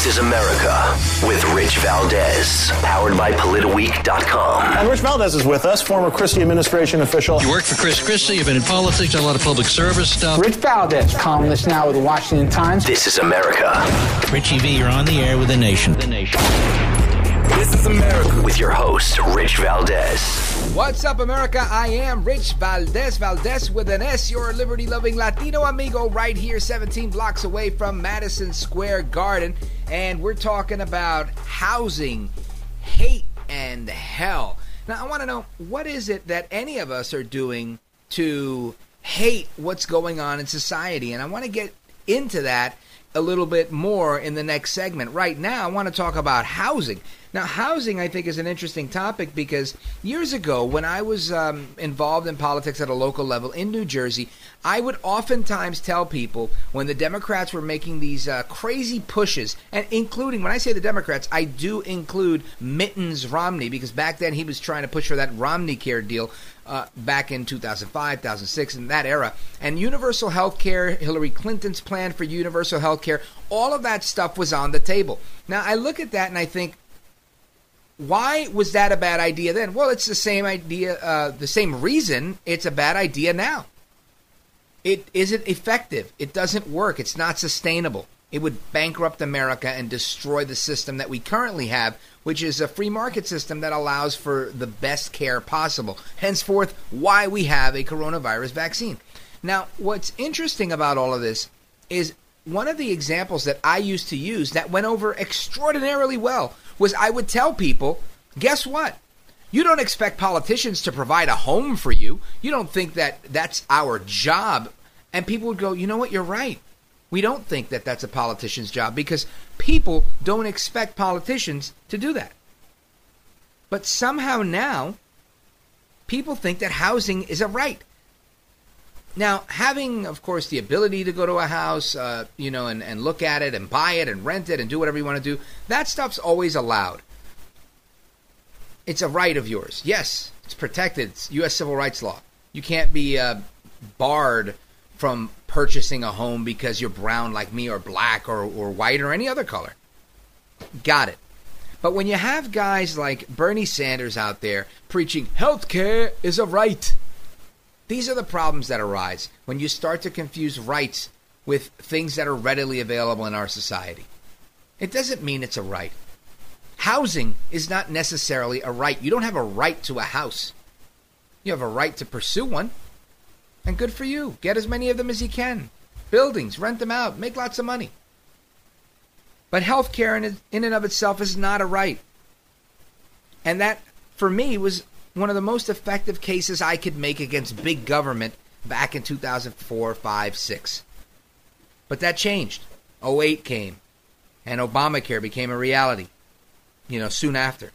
is America with Rich Valdez, powered by PolitiWeek.com. And Rich Valdez is with us, former Christie administration official. You worked for Chris Christie, you've been in politics, done a lot of public service stuff. Rich Valdez, columnist now with the Washington Times. This is America. Richie V, you're on the air with the nation. This is America with your host, Rich Valdez. What's up, America? I am Rich Valdez, Valdez with an S, your liberty-loving Latino amigo right here 17 blocks away from Madison Square Garden. And we're talking about housing, hate, and hell. Now, I want to know, what is it that any of us are doing to hate what's going on in society? And I want to get into that a little bit more in the next segment. Right now, I want to talk about housing. Now, housing, I think, is an interesting topic because years ago, when I was involved in politics at a local level in New Jersey, I would oftentimes tell people when the Democrats were making these crazy pushes, and including, when I say the Democrats, I do include Mittens Romney, because back then he was trying to push for that Romney Care deal back in 2005, 2006, in that era. And universal health care, Hillary Clinton's plan for universal health care, all of that stuff was on the table. Now, I look at that and I think, why was that a bad idea then? Well, it's the same idea, the same reason it's a bad idea now. It isn't effective. It doesn't work. It's not sustainable. It would bankrupt America and destroy the system that we currently have, which is a free market system that allows for the best care possible. Henceforth, why we have a coronavirus vaccine. Now, what's interesting about all of this is one of the examples that I used to use that went over extraordinarily well was I would tell people, guess what? You don't expect politicians to provide a home for you. You don't think that that's our job. And people would go, you know what, you're right. We don't think that that's a politician's job because people don't expect politicians to do that. But somehow now, people think that housing is a right. Now, having, of course, the ability to go to a house, and look at it and buy it and rent it and do whatever you want to do, that stuff's always allowed. It's a right of yours. Yes, it's protected. It's U.S. civil rights law. You can't be barred from purchasing a home because you're brown like me or black or white or any other color. Got it. But when you have guys like Bernie Sanders out there preaching healthcare is a right, these are the problems that arise when you start to confuse rights with things that are readily available in our society. It doesn't mean it's a right. Housing is not necessarily a right. You don't have a right to a house. You have a right to pursue one. And good for you. Get as many of them as you can. Buildings, rent them out, make lots of money. But healthcare in and of itself is not a right. And that, for me, was one of the most effective cases I could make against big government back in 2004, 5, 6. But that changed. 2008 came, and Obamacare became a reality, soon after.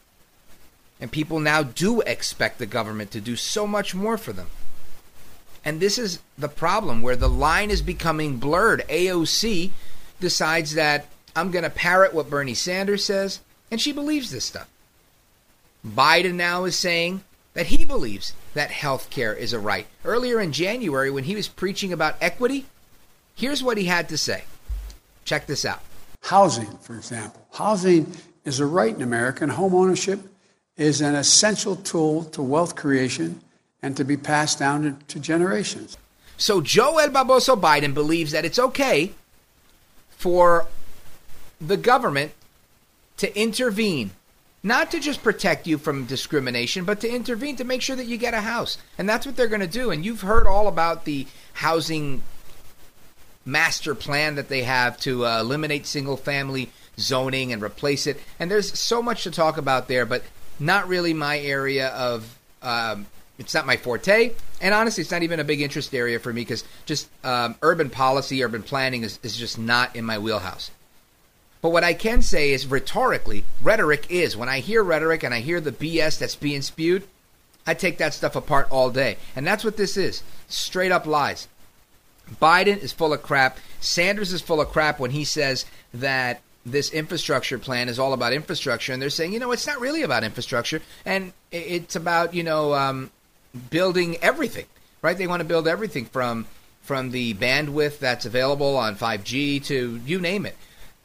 And people now do expect the government to do so much more for them. And this is the problem where the line is becoming blurred. AOC decides that I'm going to parrot what Bernie Sanders says, and she believes this stuff. Biden now is saying that he believes that health care is a right. Earlier in January, when he was preaching about equity, here's what he had to say. Check this out. Housing, for example. Housing is a right in America, and home ownership is an essential tool to wealth creation and to be passed down to generations. So Joe El Baboso Biden believes that it's okay for the government to intervene, not to just protect you from discrimination, but to intervene to make sure that you get a house. And that's what they're going to do. And you've heard all about the housing master plan that they have to eliminate single-family zoning and replace it. And there's so much to talk about there, but not really my area of it's not my forte. And honestly, it's not even a big interest area for me because just urban policy, urban planning is just not in my wheelhouse. But what I can say is rhetorically, rhetoric is. When I hear rhetoric and I hear the BS that's being spewed, I take that stuff apart all day. And that's what this is. Straight up lies. Biden is full of crap. Sanders is full of crap when he says that this infrastructure plan is all about infrastructure. And they're saying, it's not really about infrastructure. And it's about, building everything, right? They want to build everything from the bandwidth that's available on 5G to you name it.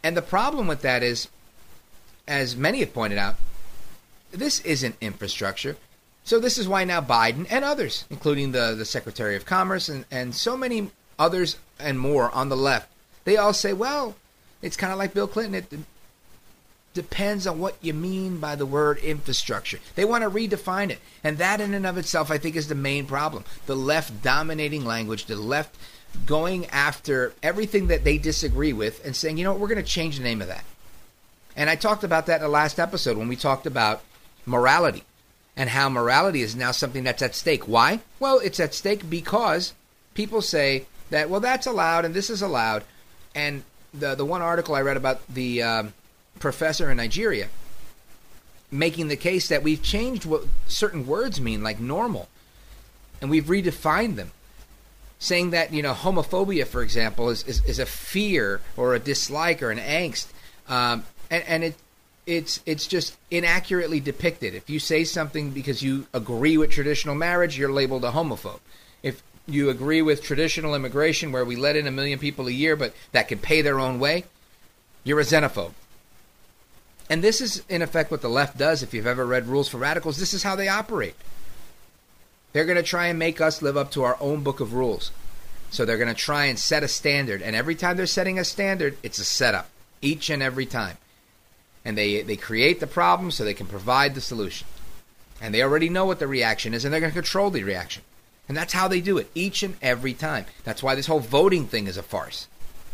And the problem with that is, as many have pointed out, this isn't infrastructure. So this is why now Biden and others, including the Secretary of Commerce and so many others and more on the left, they all say, well, it's kind of like Bill Clinton. It depends on what you mean by the word infrastructure. They want to redefine it. And that in and of itself, I think, is the main problem. The left dominating language, the left going after everything that they disagree with and saying, you know what, we're going to change the name of that. And I talked about that in the last episode when we talked about morality and how morality is now something that's at stake. Why? Well, it's at stake because people say that, well, that's allowed and this is allowed. And the one article I read about the professor in Nigeria making the case that we've changed what certain words mean, like normal, and we've redefined them, saying that, you know, homophobia, for example, is a fear or a dislike or an angst, and it's just inaccurately depicted. If you say something because you agree with traditional marriage, you're labeled a homophobe. If you agree with traditional immigration, where we let in 1 million people a year, but that can pay their own way, you're a xenophobe. And this is, in effect, what the left does. If you've ever read Rules for Radicals, this is how they operate. They're going to try and make us live up to our own book of rules. So they're going to try and set a standard. And every time they're setting a standard, it's a setup, each and every time. And they create the problem so they can provide the solution. And they already know what the reaction is, and they're going to control the reaction. And that's how they do it, each and every time. That's why this whole voting thing is a farce.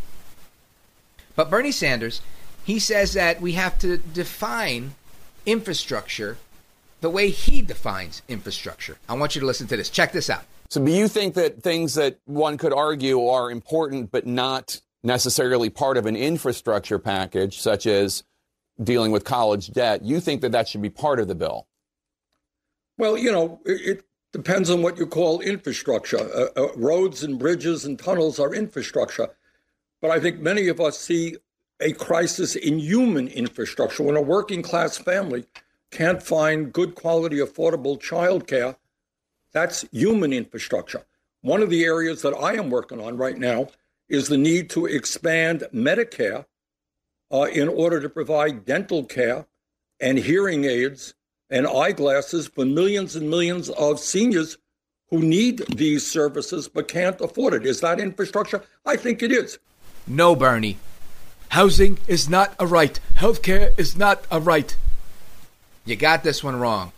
But Bernie Sanders, he says that we have to define infrastructure the way he defines infrastructure. I want you to listen to this. Check this out. So do you think that things that one could argue are important but not necessarily part of an infrastructure package, such as dealing with college debt, you think that should be part of the bill? Well, you know, it depends on what you call infrastructure. Roads and bridges and tunnels are infrastructure. But I think many of us see a crisis in human infrastructure. When a working class family can't find good quality, affordable childcare, that's human infrastructure. One of the areas that I am working on right now is the need to expand Medicare in order to provide dental care and hearing aids and eyeglasses for millions and millions of seniors who need these services but can't afford it. Is that infrastructure? I think it is. No, Bernie. Housing is not a right. Healthcare is not a right. You got this one wrong.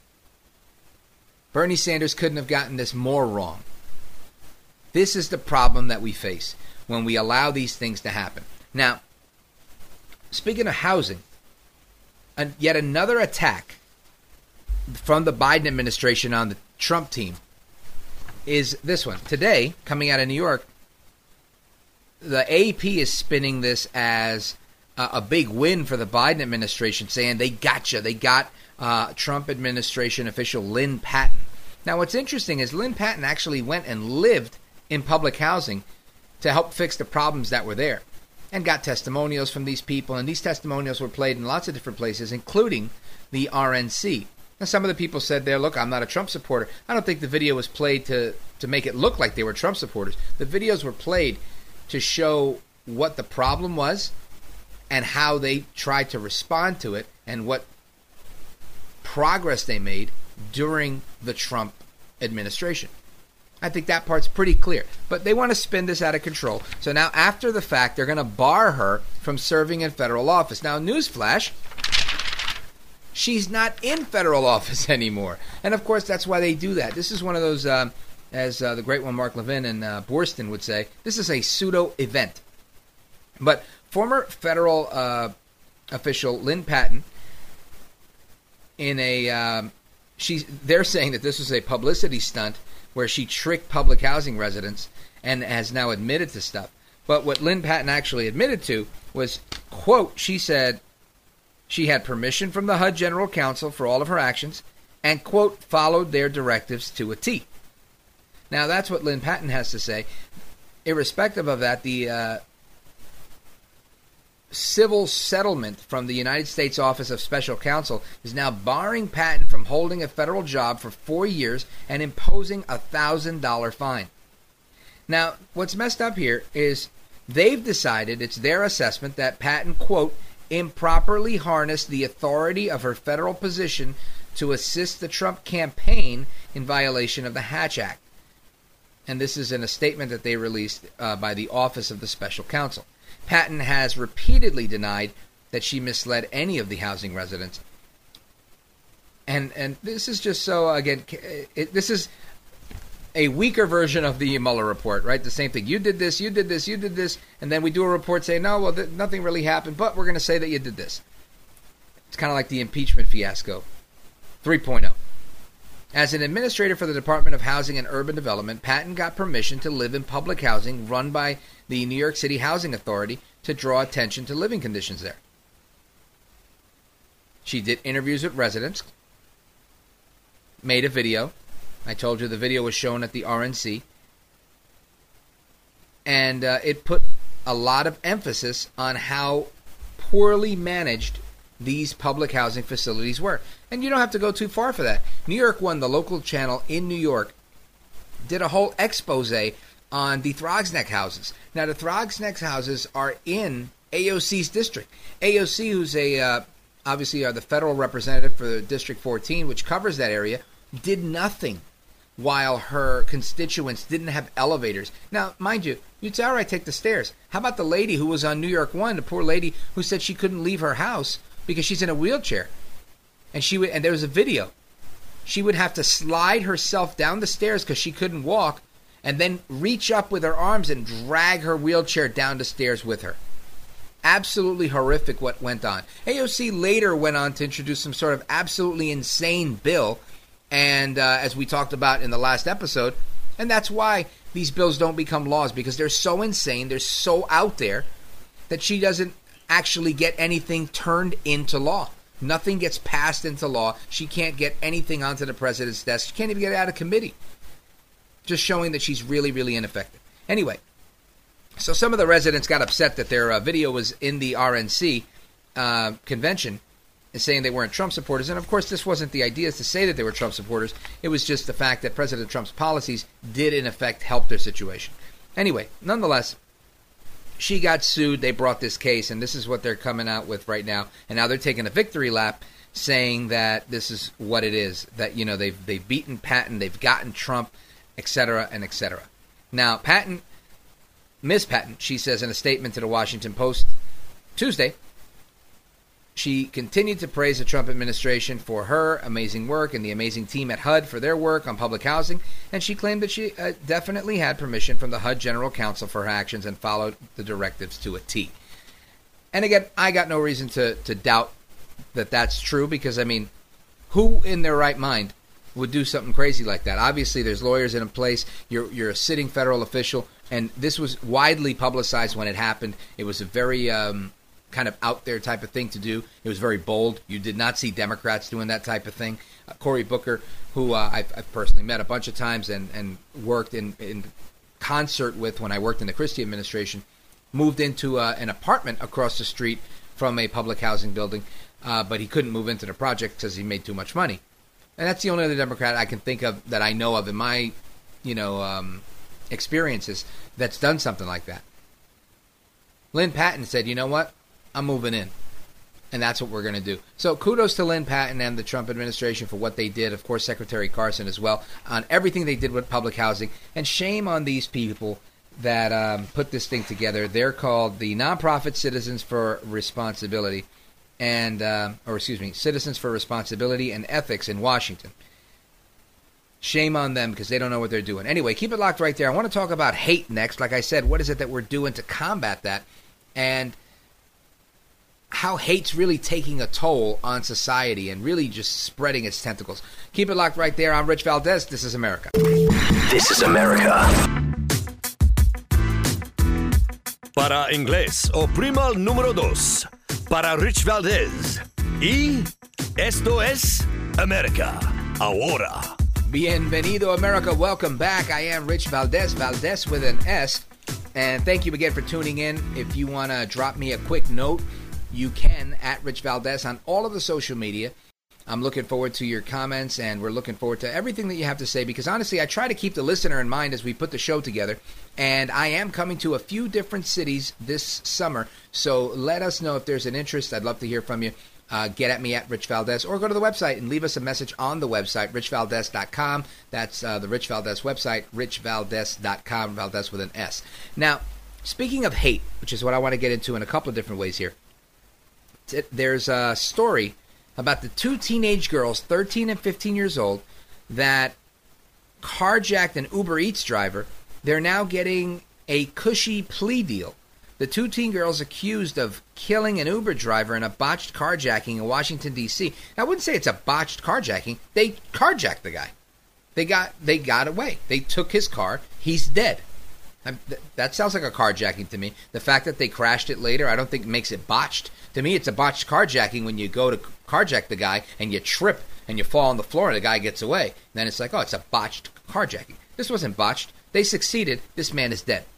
Bernie Sanders couldn't have gotten this more wrong. This is the problem that we face when we allow these things to happen. Now, speaking of housing, yet another attack from the Biden administration on the Trump team is this one. Today, coming out of New York, the AP is spinning this as a big win for the Biden administration, saying they gotcha. They got Trump administration official Lynn Patton. Now, what's interesting is Lynn Patton actually went and lived in public housing to help fix the problems that were there and got testimonials from these people. And these testimonials were played in lots of different places, including the RNC. Now, some of the people said there, look, I'm not a Trump supporter. I don't think the video was played to make it look like they were Trump supporters. The videos were played to show what the problem was and how they tried to respond to it and what progress they made during the Trump administration. I think that part's pretty clear. But they want to spin this out of control. So now, after the fact, they're going to bar her from serving in federal office. Now, newsflash, she's not in federal office anymore. And, of course, that's why they do that. This is one of those, as the great one Mark Levin and Borston would say, this is a pseudo-event. But former federal official Lynn Patton, they're saying that this was a publicity stunt where she tricked public housing residents and has now admitted to stuff. But what Lynn Patton actually admitted to was, quote, she said she had permission from the HUD General Counsel for all of her actions and, quote, followed their directives to a T. Now, that's what Lynn Patton has to say. Irrespective of that, the civil settlement from the United States Office of Special Counsel is now barring Patton from holding a federal job for 4 years and imposing a $1,000 fine. Now, what's messed up here is They've decided, it's their assessment, that Patton, quote, improperly harnessed the authority of her federal position to assist the Trump campaign in violation of the Hatch Act. And this is in a statement that they released by the Office of the Special Counsel. Patton has repeatedly denied that she misled any of the housing residents. And this is just so, again, this is a weaker version of the Mueller report, right? The same thing. You did this, you did this, you did this, and then we do a report saying, no, well, nothing really happened, but we're going to say that you did this. It's kind of like the impeachment fiasco 3.0. As an administrator for the Department of Housing and Urban Development, Patton got permission to live in public housing run by the New York City Housing Authority to draw attention to living conditions there. She did interviews with residents, made a video. I told you the video was shown at the RNC. And it put a lot of emphasis on how poorly managed these public housing facilities were. And you don't have to go too far for that. New York One, the local channel in New York, did a whole expose on the Throgsneck houses. Now, the Throgsneck houses are in AOC's district. AOC, who's obviously the federal representative for District 14, which covers that area, did nothing while her constituents didn't have elevators. Now, mind you, you'd say, all right, take the stairs. How about the lady who was on New York One, the poor lady who said she couldn't leave her house because she's in a wheelchair? And there was a video. She would have to slide herself down the stairs because she couldn't walk, and then reach up with her arms and drag her wheelchair down the stairs with her. Absolutely horrific what went on. AOC later went on to introduce some sort of absolutely insane bill, and as we talked about in the last episode, and that's why these bills don't become laws, because they're so insane, they're so out there, that she doesn't actually get anything turned into law. Nothing gets passed into law. She can't get anything onto the president's desk. She can't even get it out of committee. Just showing that she's really, really ineffective. Anyway, so some of the residents got upset that their video was in the RNC convention, and saying they weren't Trump supporters. And of course, this wasn't the idea to say that they were Trump supporters. It was just the fact that President Trump's policies did, in effect, help their situation. Anyway, nonetheless, she got sued. They brought this case, and this is what they're coming out with right now. And now they're taking a victory lap, saying that this is what it is, that, you know, they've beaten Patton, they've gotten Trump, etc., and etc. Now, Patton, Ms. Patton, she says in a statement to the Washington Post Tuesday, she continued to praise the Trump administration for her amazing work and the amazing team at HUD for their work on public housing, and she claimed that she definitely had permission from the HUD General Counsel for her actions and followed the directives to a T. And again, I got no reason to doubt that that's true, because, I mean, who in their right mind would do something crazy like that? Obviously, there's lawyers in place. You're a sitting federal official, and this was widely publicized when it happened. It was a very kind of out there type of thing to do. It was very bold. You did not see Democrats doing that type of thing. Cory Booker, who I've personally met a bunch of times and worked in concert with when I worked in the Christie administration, moved into an apartment across the street from a public housing building, but he couldn't move into the project because he made too much money. And that's the only other Democrat I can think of that I know of in my, experiences that's done something like that. Lynn Patton said, you know what? I'm moving in. And that's what we're going to do. So kudos to Lynn Patton and the Trump administration for what they did. Of course, Secretary Carson as well, on everything they did with public housing. And shame on these people that put this thing together. They're called the Nonprofit Citizens for Responsibility, Citizens for Responsibility and Ethics in Washington. Shame on them, because they don't know what they're doing. Anyway, keep it locked right there. I want to talk about hate next. Like I said, what is it that we're doing to combat that? And how hate's really taking a toll on society and really just spreading its tentacles. Keep it locked right there. I'm Rich Valdez. This is America. This is America. Para inglés, oprima el número 2. Para Rich Valdez. Y esto es America. Ahora. Bienvenido, America. Welcome back. I am Rich Valdez. Valdez with an S. And thank you again for tuning in. If you want to drop me a quick note, you can at Rich Valdez on all of the social media. I'm looking forward to your comments, and we're looking forward to everything that you have to say, because honestly, I try to keep the listener in mind as we put the show together, and I am coming to a few different cities this summer, so let us know if there's an interest. I'd love to hear from you. Get at me at Rich Valdez, or go to the website and leave us a message on the website, richvaldez.com. That's the Rich Valdez website, richvaldez.com, Valdez with an S. Now, speaking of hate, which is what I want to get into in a couple of different ways here, there's a story about the two teenage girls, 13 and 15 years old, that carjacked an Uber Eats driver. They're now getting a cushy plea deal. The two teen girls accused of killing an Uber driver in a botched carjacking in Washington, D.C. I wouldn't say it's a botched carjacking. They carjacked the guy. They got away. They took his car. He's dead. That sounds like a carjacking to me. The fact that they crashed it later, I don't think makes it botched. To me, it's a botched carjacking when you go to carjack the guy and you trip and you fall on the floor and the guy gets away. Then it's like, oh, it's a botched carjacking. This wasn't botched. They succeeded. This man is dead.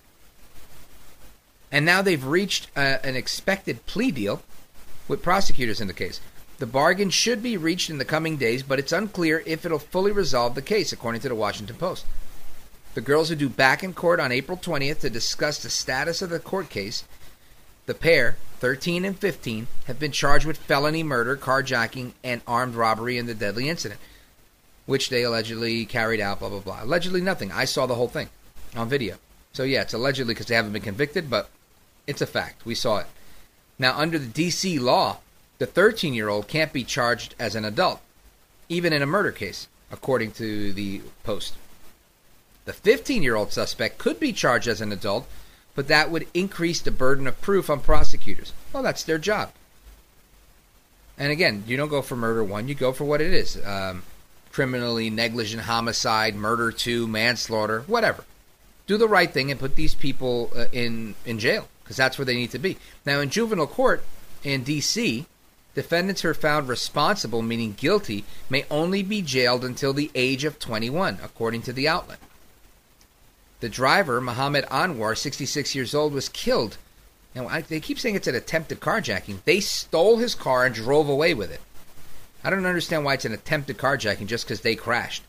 And now they've reached an expected plea deal with prosecutors in the case. The bargain should be reached in the coming days, but it's unclear if it'll fully resolve the case, according to the Washington Post. The girls are due back in court on April 20th to discuss the status of the court case. The pair, 13 and 15, have been charged with felony murder, carjacking, and armed robbery in the deadly incident, which they allegedly carried out, blah, blah, blah. Allegedly nothing. I saw the whole thing on video. So, yeah, it's allegedly because they haven't been convicted, but it's a fact. We saw it. Now, under the D.C. law, the 13-year-old can't be charged as an adult, even in a murder case, according to the Post. The 15-year-old suspect could be charged as an adult, but that would increase the burden of proof on prosecutors. Well, that's their job. And again, you don't go for murder 1, you go for what it is. Criminally negligent homicide, murder 2, manslaughter, whatever. Do the right thing and put these people in jail, because that's where they need to be. Now, in juvenile court in D.C., defendants who are found responsible, meaning guilty, may only be jailed until the age of 21, according to the outlet. The driver, Muhammad Anwar, 66 years old, was killed. Now, they keep saying it's an attempted carjacking. They stole his car and drove away with it. I don't understand why it's an attempted carjacking just because they crashed.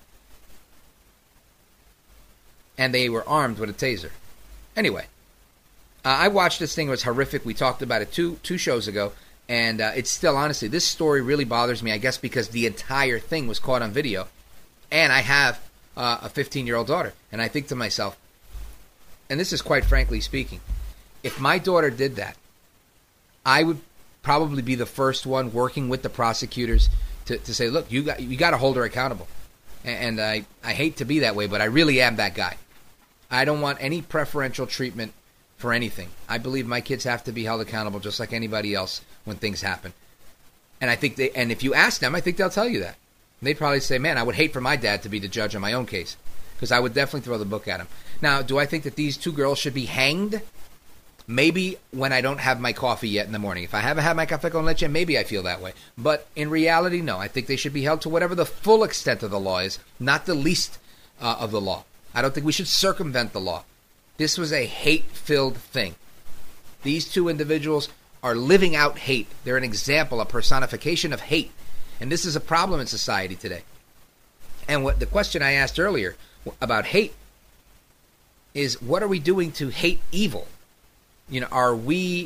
And they were armed with a taser. Anyway, I watched this thing. It was horrific. We talked about it two shows ago. And it's still, honestly, this story really bothers me, I guess, because the entire thing was caught on video. And I have a 15-year-old daughter. And I think to myself, and this is quite frankly speaking, if my daughter did that, I would probably be the first one working with the prosecutors to say, look, you got to hold her accountable. And I hate to be that way, but I really am that guy. I don't want any preferential treatment for anything. I believe my kids have to be held accountable just like anybody else when things happen. And I think and if you ask them, I think they'll tell you that. They'd probably say, man, I would hate for my dad to be the judge on my own case, because I would definitely throw the book at him. Now, do I think that these two girls should be hanged? Maybe when I don't have my coffee yet in the morning. If I haven't had my café con leche, maybe I feel that way. But in reality, no. I think they should be held to whatever the full extent of the law is, not the least of the law. I don't think we should circumvent the law. This was a hate-filled thing. These two individuals are living out hate. They're an example, a personification of hate. And this is a problem in society today. And what the question I asked earlier about hate is, what are we doing to hate evil? You know, are we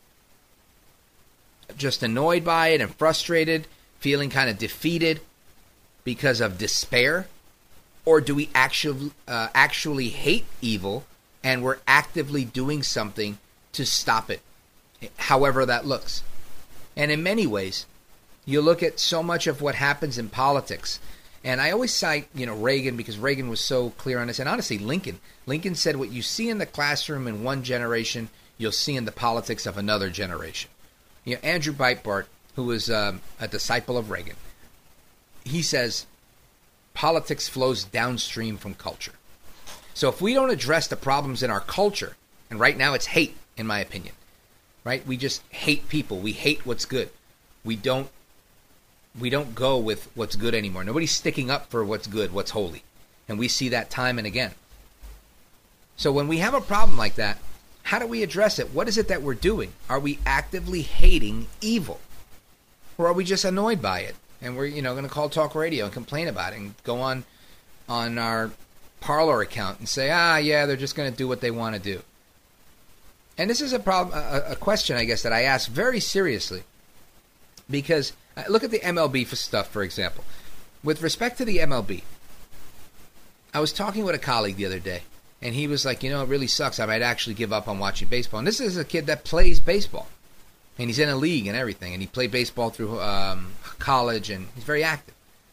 just annoyed by it and frustrated, feeling kind of defeated because of despair? Or do we actually hate evil and we're actively doing something to stop it, however that looks? And in many ways, you look at so much of what happens in politics, and I always cite, Reagan, because Reagan was so clear on this, and honestly, Lincoln. Lincoln said, what you see in the classroom in one generation, you'll see in the politics of another generation. Andrew Breitbart, who was a disciple of Reagan, he says, politics flows downstream from culture. So if we don't address the problems in our culture, and right now it's hate, in my opinion, right? We just hate people. We hate what's good. We don't go with what's good anymore. Nobody's sticking up for what's good, what's holy. And we see that time and again. So when we have a problem like that, how do we address it? What is it that we're doing? Are we actively hating evil? Or are we just annoyed by it? and we're going to call talk radio and complain about it and go on our Parler account and say, yeah, they're just going to do what they want to do. And this is a question, I guess, that I ask very seriously, because look at the MLB stuff, for example. With respect to the MLB, I was talking with a colleague the other day, and he was like, it really sucks. I might actually give up on watching baseball. And this is a kid that plays baseball, and he's in a league and everything, and he played baseball through college, and he's very active.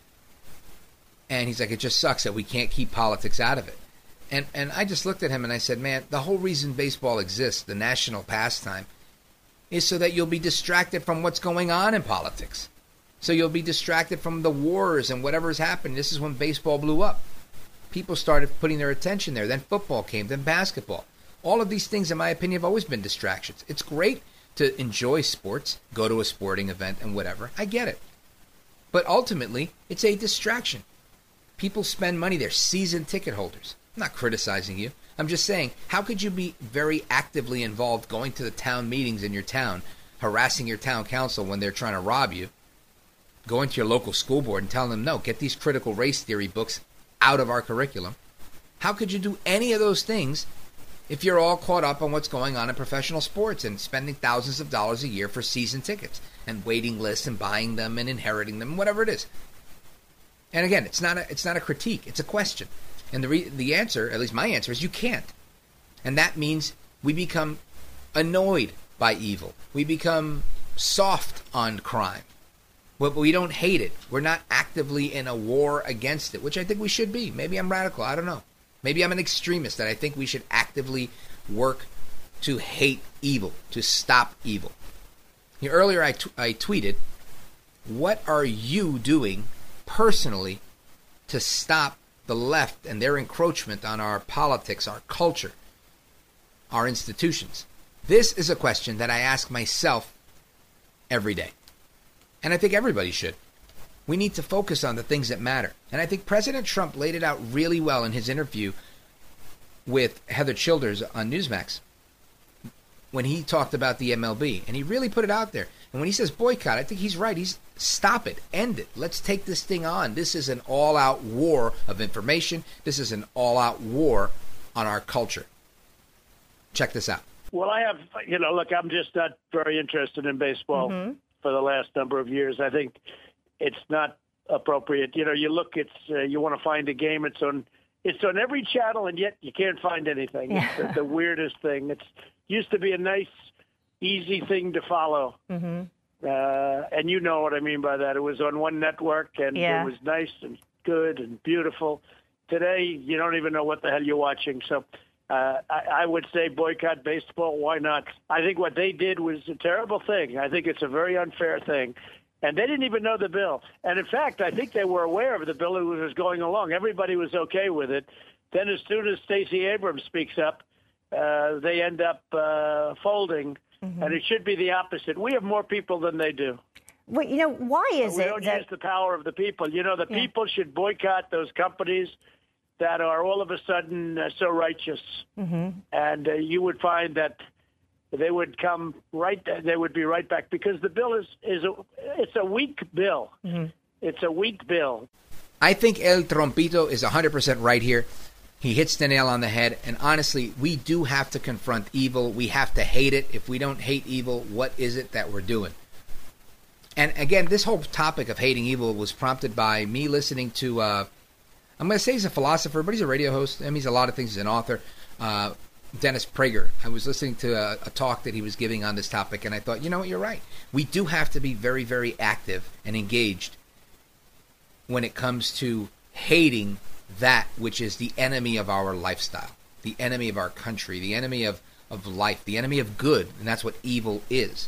And he's like, it just sucks that we can't keep politics out of it. And I just looked at him and I said, man, the whole reason baseball exists, the national pastime, is so that you'll be distracted from what's going on in politics. So you'll be distracted from the wars and whatever's happened. This is when baseball blew up. People started putting their attention there. Then football came, then basketball. All of these things, in my opinion, have always been distractions. It's great to enjoy sports, go to a sporting event and whatever. I get it. But ultimately, it's a distraction. People spend money. They're season ticket holders. I'm not criticizing you. I'm just saying, how could you be very actively involved going to the town meetings in your town, harassing your town council when they're trying to rob you, going to your local school board and telling them, no, get these critical race theory books out of our curriculum? How could you do any of those things if you're all caught up on what's going on in professional sports and spending thousands of dollars a year for season tickets and waiting lists and buying them and inheriting them, whatever it is? And again, it's not a critique, it's a question. And the answer, at least my answer, is you can't. And that means we become annoyed by evil. We become soft on crime. But we don't hate it. We're not actively in a war against it, which I think we should be. Maybe I'm radical. I don't know. Maybe I'm an extremist that I think we should actively work to hate evil, to stop evil. Earlier I tweeted, what are you doing personally to stop the left and their encroachment on our politics, our culture, our institutions? This is a question that I ask myself every day. And I think everybody should. We need to focus on the things that matter. And I think President Trump laid it out really well in his interview with Heather Childers on Newsmax when he talked about the MLB. And he really put it out there. And when he says boycott, I think he's right. Stop it. End it. Let's take this thing on. This is an all-out war of information. This is an all-out war on our culture. Check this out. Well, I have, look, I'm just not very interested in baseball for the last number of years. I think it's not appropriate. You look, you want to find a game. It's on every channel, and yet you can't find anything. Yeah. It's the weirdest thing. It used to be a nice, easy thing to follow. And you know what I mean by that. It was on one network, and it was nice and good and beautiful. Today, you don't even know what the hell you're watching. So I would say boycott baseball. Why not? I think what they did was a terrible thing. I think it's a very unfair thing. And they didn't even know the bill. And, in fact, I think they were aware of the bill as it was going along. Everybody was okay with it. Then as soon as Stacey Abrams speaks up, they end up folding. And it should be the opposite. We have more people than they do. Well, why is we don't use the power of the people. The people should boycott those companies that are all of a sudden so righteous. And you would find that they would come they would be right back, because the bill it's a weak bill. It's a weak bill. I think El Trompito is 100% right here. He hits the nail on the head. And honestly, we do have to confront evil. We have to hate it. If we don't hate evil, what is it that we're doing? And again, this whole topic of hating evil was prompted by me listening to, I'm going to say he's a philosopher, but he's a radio host. I mean, he's a lot of things. He's an author. Dennis Prager. I was listening to a talk that he was giving on this topic, and I thought, you know what, you're right. We do have to be very, very active and engaged when it comes to hating that which is the enemy of our lifestyle, the enemy of our country, the enemy of life, the enemy of good, and that's what evil is.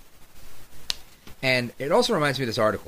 And it also reminds me of this article.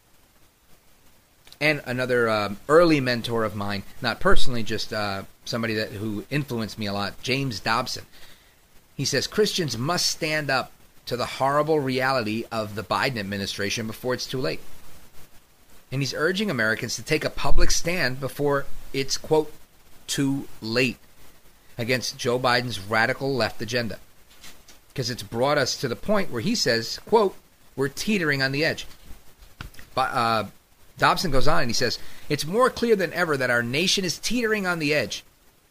And another early mentor of mine, not personally, just somebody who influenced me a lot, James Dobson. He says, Christians must stand up to the horrible reality of the Biden administration before it's too late. And he's urging Americans to take a public stand before it's, quote, too late against Joe Biden's radical left agenda. Because it's brought us to the point where he says, quote, we're teetering on the edge. Dobson goes on and he says, it's more clear than ever that our nation is teetering on the edge.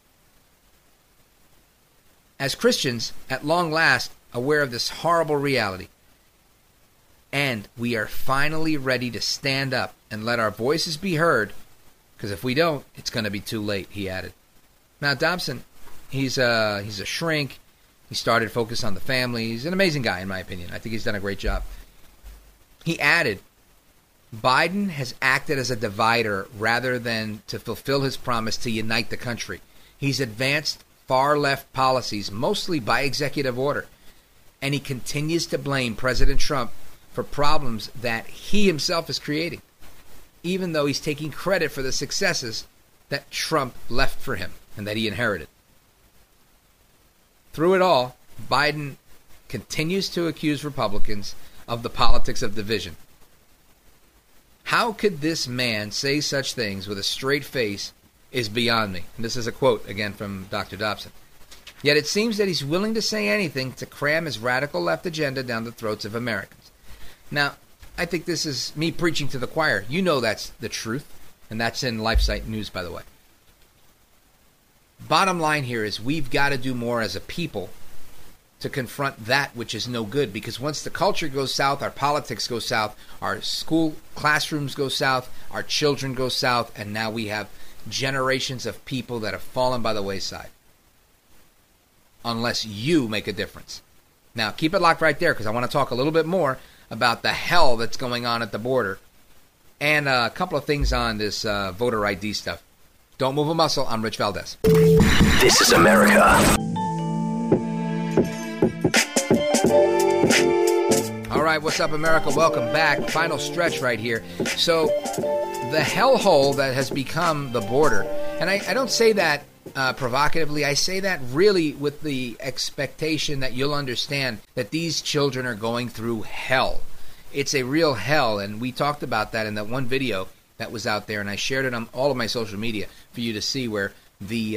As Christians, at long last, aware of this horrible reality. And we are finally ready to stand up and let our voices be heard, because if we don't, it's going to be too late, he added. Now, Dobson, he's a shrink. He started Focus on the Family. He's an amazing guy, in my opinion. I think he's done a great job. He added, Biden has acted as a divider rather than to fulfill his promise to unite the country. He's advanced far-left policies, mostly by executive order, and he continues to blame President Trump for problems that he himself is creating, even though he's taking credit for the successes that Trump left for him and that he inherited. Through it all, Biden continues to accuse Republicans of the politics of division. How could this man say such things with a straight face is beyond me. And this is a quote, again, from Dr. Dobson. Yet it seems that he's willing to say anything to cram his radical left agenda down the throats of Americans. Now, I think this is me preaching to the choir. You know that's the truth, and that's in LifeSite News, by the way. Bottom line here is we've got to do more as a people to confront that which is no good, because once the culture goes south, our politics go south, our school classrooms go south, our children go south, and now we have generations of people that have fallen by the wayside. Unless you make a difference. Now, keep it locked right there, because I want to talk a little bit more about the hell that's going on at the border and a couple of things on this voter ID stuff. Don't move a muscle. I'm Rich Valdez. This is America. All right, what's up, America? Welcome back. Final stretch right here. So, the hellhole that has become the border, and I don't say that provocatively. I say that really with the expectation that you'll understand that these children are going through hell. It's a real hell, and we talked about that in that one video that was out there, and I shared it on all of my social media for you to see, where the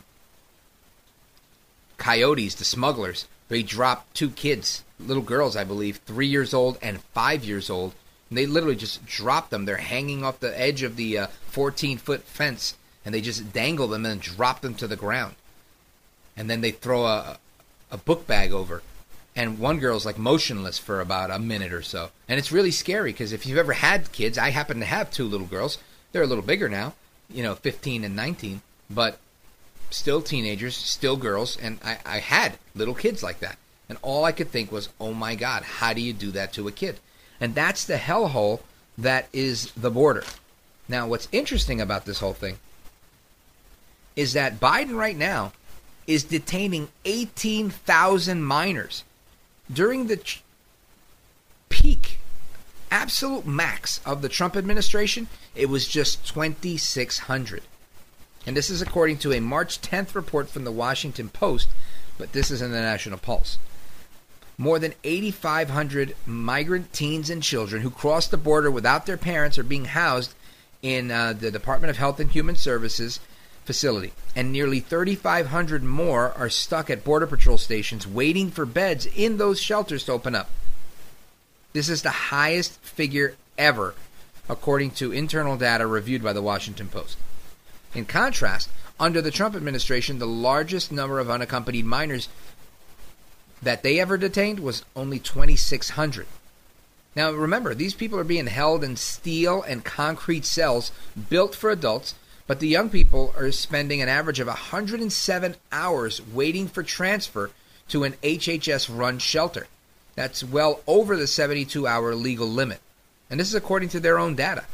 coyotes, the smugglers, they dropped two kids, little girls, I believe, 3 years old and 5 years old. And they literally just dropped them. They're hanging off the edge of the 14-foot fence, and they just dangle them and drop them to the ground. And then they throw a book bag over. And one girl's like motionless for about a minute or so. And it's really scary, because if you've ever had kids, I happen to have two little girls. They're a little bigger now, 15 and 19, but still teenagers, still girls. And I had little kids like that. And all I could think was, oh my God, how do you do that to a kid? And that's the hellhole that is the border. Now, what's interesting about this whole thing is that Biden right now is detaining 18,000 minors. During the peak, absolute max of the Trump administration, it was just 2,600. And this is according to a March 10th report from the Washington Post, but this is in the National Pulse. More than 8,500 migrant teens and children who cross the border without their parents are being housed in the Department of Health and Human Services facility. And nearly 3,500 more are stuck at Border Patrol stations waiting for beds in those shelters to open up. This is the highest figure ever, according to internal data reviewed by the Washington Post. In contrast, under the Trump administration, the largest number of unaccompanied minors that they ever detained was only 2,600. Now remember, these people are being held in steel and concrete cells built for adults, but the young people are spending an average of 107 hours waiting for transfer to an HHS-run shelter. That's well over the 72-hour legal limit. And this is according to their own data.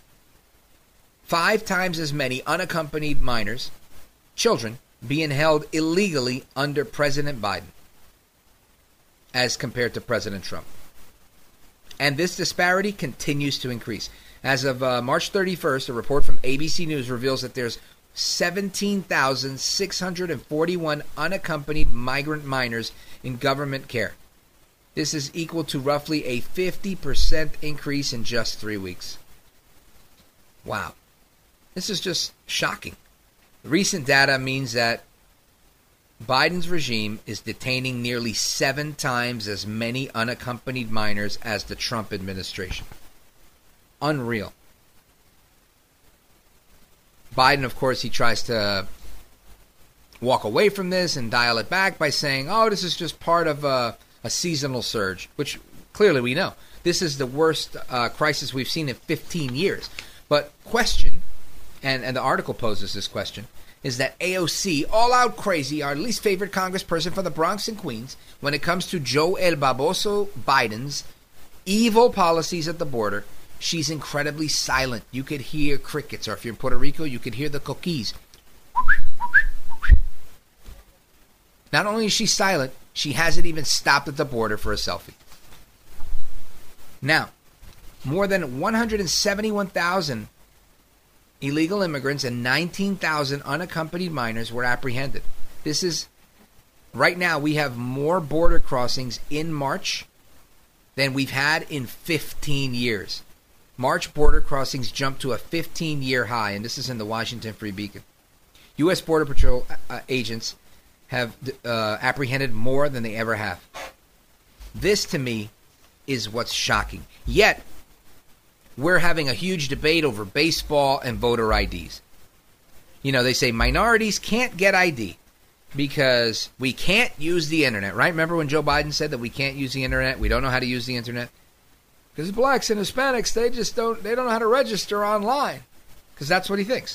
5 times as many unaccompanied minors, children, being held illegally under President Biden as compared to President Trump. And this disparity continues to increase. As of March 31st, a report from ABC News reveals that there's 17,641 unaccompanied migrant minors in government care. This is equal to roughly a 50% increase in just 3 weeks. Wow. This is just shocking. Recent data means that Biden's regime is detaining nearly 7 times as many unaccompanied minors as the Trump administration. unreal. Biden, of course, he tries to walk away from this and dial it back by saying, oh, this is just part of a seasonal surge, which clearly we know. This is the worst crisis we've seen in 15 years. But question, and the article poses this question, is that AOC, all out crazy, our least favorite congressperson from the Bronx and Queens, when it comes to Joe El Baboso Biden's evil policies at the border, she's incredibly silent. You could hear crickets, or if you're in Puerto Rico, you could hear the coquis. Not only is she silent, she hasn't even stopped at the border for a selfie. Now, more than 171,000 illegal immigrants and 19,000 unaccompanied minors were apprehended. This is, right now, we have more border crossings in March than we've had in 15 years. March border crossings jumped to a 15-year high, and this is in the Washington Free Beacon. U.S. Border Patrol agents have apprehended more than they ever have. This, to me, is what's shocking. Yet, we're having a huge debate over baseball and voter IDs. You know, they say minorities can't get ID because we can't use the internet, right? Remember when Joe Biden said that we can't use the internet? We don't know how to use the internet? Because blacks and Hispanics, they don't know how to register online. Because that's what he thinks.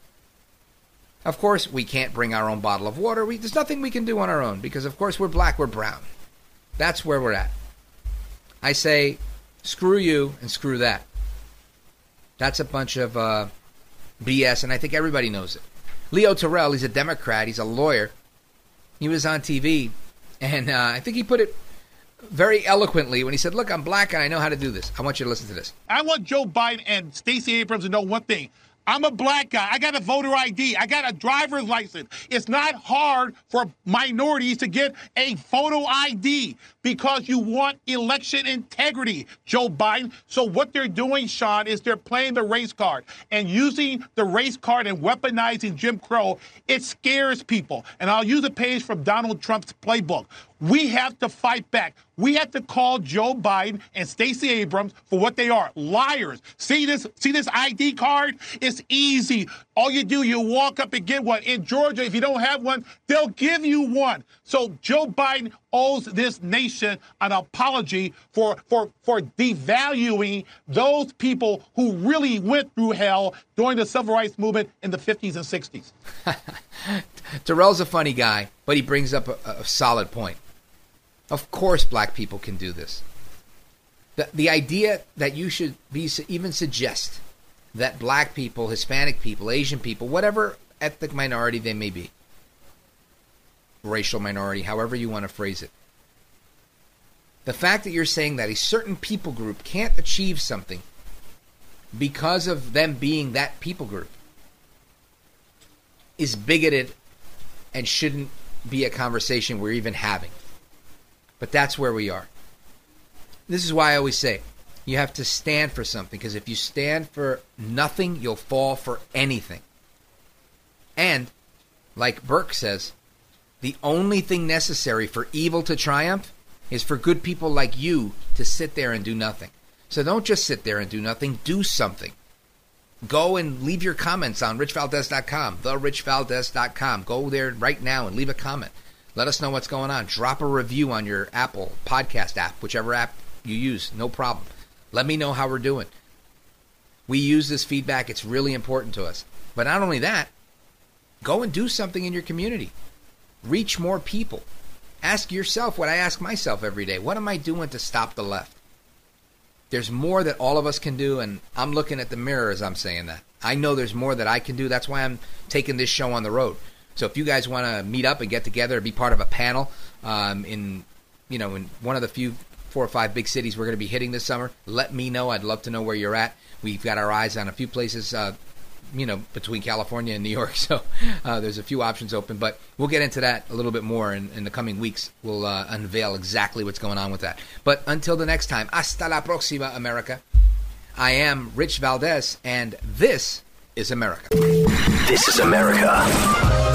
Of course, we can't bring our own bottle of water. There's nothing we can do on our own because, of course, we're black, we're brown. That's where we're at. I say, screw you and screw that. That's a bunch of BS, and I think everybody knows it. Leo Terrell, he's a Democrat. He's a lawyer. He was on TV, and I think he put it very eloquently when he said, look, I'm black, and I know how to do this. I want you to listen to this. I want Joe Biden and Stacey Abrams to know one thing. I'm a black guy. I got a voter ID. I got a driver's license. It's not hard for minorities to get a photo ID because you want election integrity, Joe Biden. So what they're doing, Sean, is they're playing the race card and using the race card and weaponizing Jim Crow. It scares people. And I'll use a page from Donald Trump's playbook. We have to fight back. We have to call Joe Biden and Stacey Abrams for what they are, liars. See this ID card? It's easy. All you do, you walk up and get one. In Georgia, if you don't have one, they'll give you one. So Joe Biden owes this nation an apology for devaluing those people who really went through hell during the civil rights movement in the 50s and 60s. Terrell's a funny guy, but he brings up a solid point. Of course black people can do this. The idea that you should even suggest that black people, Hispanic people, Asian people, whatever ethnic minority they may be, racial minority, however you want to phrase it, the fact that you're saying that a certain people group can't achieve something because of them being that people group is bigoted and shouldn't be a conversation we're even having. But that's where we are. This is why I always say, you have to stand for something, because if you stand for nothing, you'll fall for anything. And, like Burke says, the only thing necessary for evil to triumph is for good people like you to sit there and do nothing. So don't just sit there and do nothing, do something. Go and leave your comments on richvaldez.com, therichvaldez.com. Go there right now and leave a comment. Let us know what's going on. Drop a review on your Apple podcast app, whichever app you use, no problem. Let me know how we're doing. We use this feedback. It's really important to us. But not only that, go and do something in your community. Reach more people. Ask yourself what I ask myself every day. What am I doing to stop the left? There's more that all of us can do, and I'm looking at the mirror as I'm saying that. I know there's more that I can do. That's why I'm taking this show on the road. So if you guys want to meet up and get together and be part of a panel in one of the few 4 or 5 big cities we're going to be hitting this summer, let me know. I'd love to know where you're at. We've got our eyes on a few places, between California and New York. So there's a few options open. But we'll get into that a little bit more in the coming weeks. We'll unveil exactly what's going on with that. But until the next time, hasta la próxima, America. I am Rich Valdez, and this is America. This is America.